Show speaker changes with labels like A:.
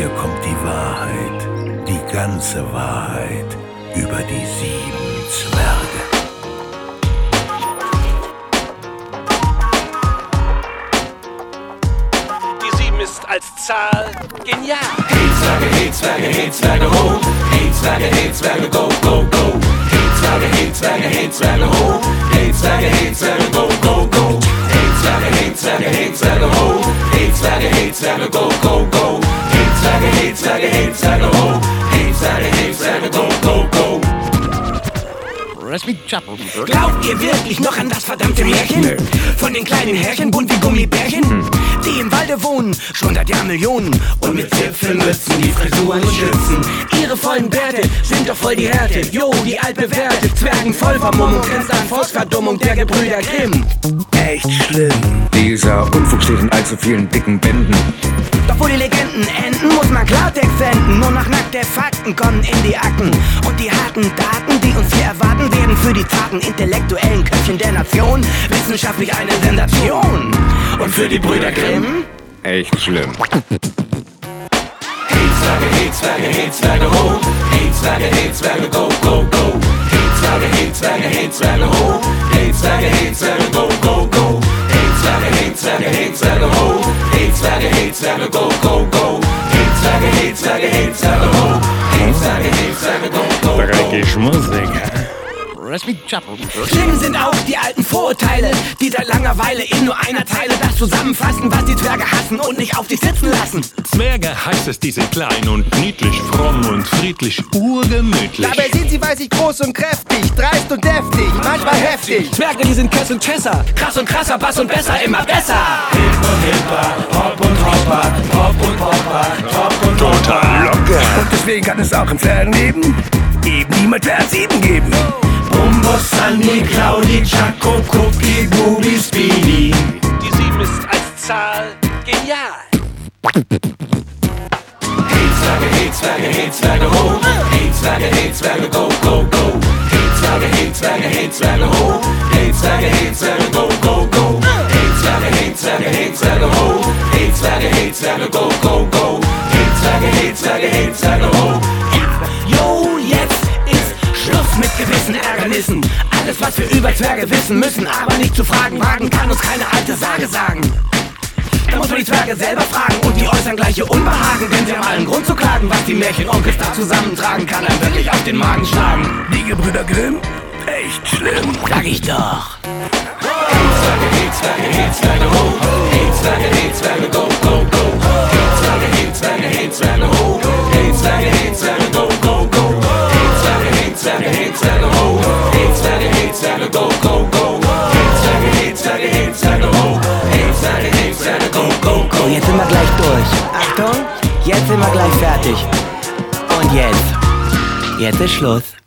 A: Hier kommt die Wahrheit, die ganze Wahrheit über die 7 Zwerge.
B: Die 7 ist als Zahl genial.
C: Hey Zwerge, hey Zwerge, hey Zwerge, ho! Hey Zwerge, hey Zwerge, go, go, go! Hey Zwerge, hey Zwerge, hey Zwerge, ho! Hey Zwerge, hey Zwerge, go, go, go! Hey Zwerge, hey Zwerge, hey Zwerge, ho! Hey Zwerge, hey Zwerge, go, go, go! Hey Zwerge, hey Zwerge, hey Zwerge, ho! Hey Zwerge, hey Zwerge, go, go, go!
D: Glaubt ihr wirklich noch an das verdammte Märchen? Von den kleinen Härchen, bunt wie Gummibärchen? Die im Walde wohnen, schon seit Jahrmillionen. Und mit Zipfelmützen die Frisuren schützen. Ihre vollen Bärte sind doch voll die Härte. Jo, die altbewährte Zwergen Vollvermummung grenzt an Volksverdummung der Gebrüder Grimm.
A: Echt schlimm.
E: Dieser Unfug steht in allzu vielen dicken Bänden.
D: Doch wo die Legenden enden, muss man Klartext senden. Nur noch nackte Fakten kommen in die Akten. Und die harten Daten, die uns hier erwarten, werden für die zarten intellektuellen Köpfchen der Nation wissenschaftlich eine Sensation. Und für die Brüder Grimm
E: Echt schlimm.
C: Hey Zwerge, hey Zwerge, hey Zwerge, ho! Hey Zwerge, hey Zwerge, go, go, go! Hey Zwerge, hey Zwerge, hey Zwerge, ho! Hey Zwerge, hey Zwerge, go, go, go! Hey Zwerge, hey Zwerge, hey Zwerge, ho! Hey Zwerge, hey Zwerge, go, go, go! Hey Zwerge, hey Zwerge, hey Zwerge, ho! Hey Zwerge, hey Zwerge, go, go, go!
F: Dreckig schmutzig.
D: Schlimm sind auch die alten Vorurteile, die seit langer Weile in nur einer Zeile das zusammenfassen, was die Zwerge hassen und nicht auf sich sitzen lassen.
F: Zwerge heißt es, die sind klein und niedlich, fromm und friedlich, urgemütlich.
G: Dabei sind sie weißig groß und kräftig, dreist und deftig, manchmal heftig.
D: Zwerge, die sind Kess und Chesser, krass und krasser, Bass und besser, immer besser.
C: Hip und Hipper, Hop und Hopper, Hop und Hopper, Top und
F: Total locker.
A: Und deswegen kann es auch im Zwergenleben eben niemand mehr als 7 geben.
C: Bumbus, Sandy, Claudi, Chaco, Cookie, Booby, Speedy.
B: Die 7 ist als Zahl genial.
C: Hey Zwerge, hey Zwerge, hey Zwerge, ho! Hey Zwerge, hey Zwerge, go, go, go! Hey Zwerge, hey Zwerge, hey Zwerge, ho! Hey Zwerge, hey Zwerge, go, go, go! Hey Zwerge, hey Zwerge, hey Zwerge, ho! Hey Zwerge, hey Zwerge, go, go, go! Hey Zwerge, hey Zwerge, hey Zwerge, ho!
D: Jo, jetzt ist Schluss mit gewissen Ärgernissen. Alles, was wir über Zwerge wissen müssen, aber nicht zu fragen wagen, kann uns keine alte Sage sagen. Da muss man die Zwerge selber fragen und die äußern gleiche Unbehagen, denn sie haben allen Grund zu klagen. Was die Märchenonkels da zusammentragen, kann einem wirklich auf den Magen schlagen.
A: Die Gebrüder Grimm? Echt schlimm.
D: Sag ich doch.
C: Hey Zwerge, hey Zwerge, hey Zwerge, ho! Hey Zwerge, hey Zwerge, go, go, go! Hey Zwerge, hey Zwerge, hey Zwerge, ho! Hey Zwerge, hey Zwerge, go, go, go! Hey Zwerge, hey Zwerge, hey Zwerge, ho! Hey Zwerge, hey Zwerge, go, go, go! Hey Zwerge, hey Zwerge, hey Zwerge, ho! Hey Zwerge, hey Zwerge, go, go, go!
D: So, jetzt sind wir gleich durch. Achtung, jetzt sind wir gleich fertig. Und jetzt ist Schluss.